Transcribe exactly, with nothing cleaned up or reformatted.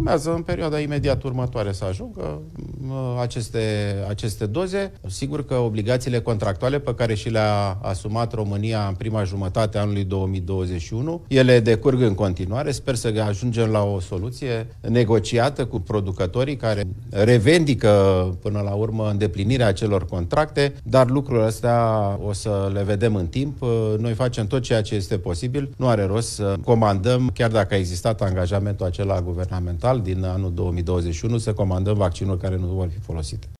Urmează în perioada imediat următoare să ajungă aceste, aceste doze. Sigur că obligațiile contractuale pe care și le-a asumat România în prima jumătate a anului două mii douăzeci și unu, ele decurg în continuare. Sper să ajungem la o soluție negociată cu producătorii care revendică până la urmă îndeplinirea acelor contracte, dar lucrurile astea o să le vedem în timp. Noi facem tot ceea ce este posibil. Nu are rost să comandăm, chiar dacă a existat angajamentul acela guvernamental din anul două mii douăzeci și unu, să comandăm vaccinuri care nu vor fi folosite.